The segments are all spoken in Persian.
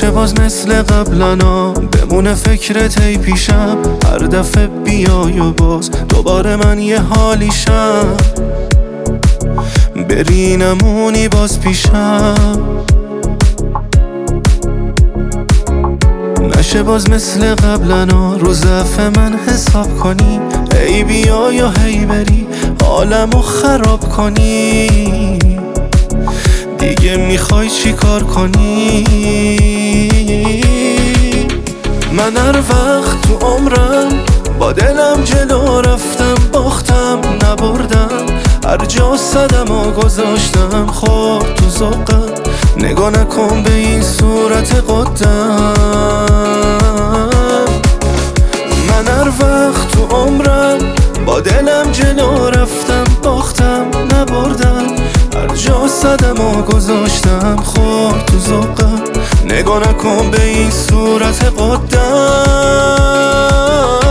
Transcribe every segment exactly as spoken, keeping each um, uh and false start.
نشه باز مثل قبلنا بمونه فکرت ای پیشم، هر دفعه بیای و باز دوباره من یه حالیشم، بری نمونی باز پیشم. نشه باز مثل قبلنا رو ضعف من حساب کنی، ای بیا یا هی بری حالمو خراب کنی، دیگه میخوای چی کار کنی؟ من هر وقت تو عمرم با دلم جلو رفتم، باختم نبردم، هر جا صدم و گذاشتم خورد تو ذوقم، نگاه نکن به این صورت قدم. من هر وقت تو عمرم با دلم جلو رفتم، باختم نبردم، هر جا صدم و گذاشتم خورد تو ذوقم، نگاه نکن به این صورت قدم.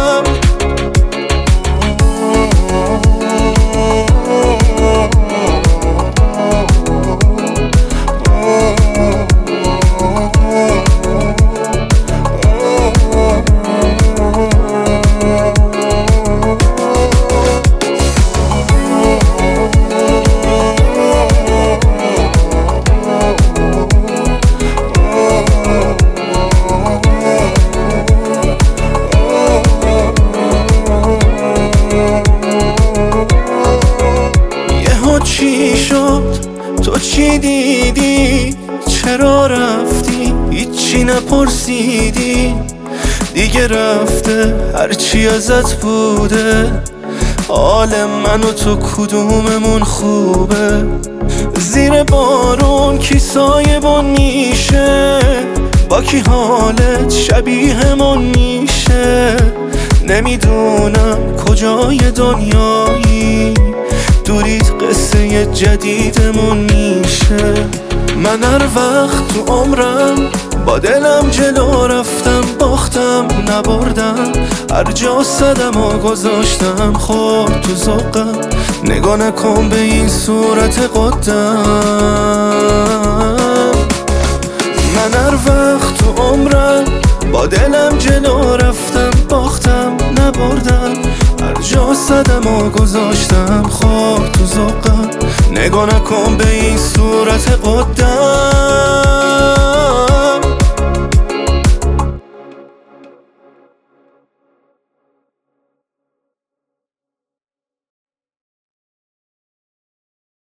چی شد؟ تو چی دیدی؟ چرا رفتی؟ هیچی نپرسیدی؟ دیگه رفته هرچی ازت بوده، حال من و تو کدوممون خوبه؟ زیر بارون کی سایبون میشه؟ با کی حالت شبیهمون میشه؟ نمیدونم کجای دنیایی، دوریت قصه جدیدمون میشه. من هر وقت تو عمرم با دلم جلو رفتم، باختم نبردم، هر جا صدم و گذاشتم خورد تو ذوقم، نگاه نکن به این صورت قدم. من هر وقت تو عمرم با دلم جلو رفتم، باختم نبردم، هر جا صدم و گذاشتم خورد تو ذوقم، نگاه نکن به این صورت قدم.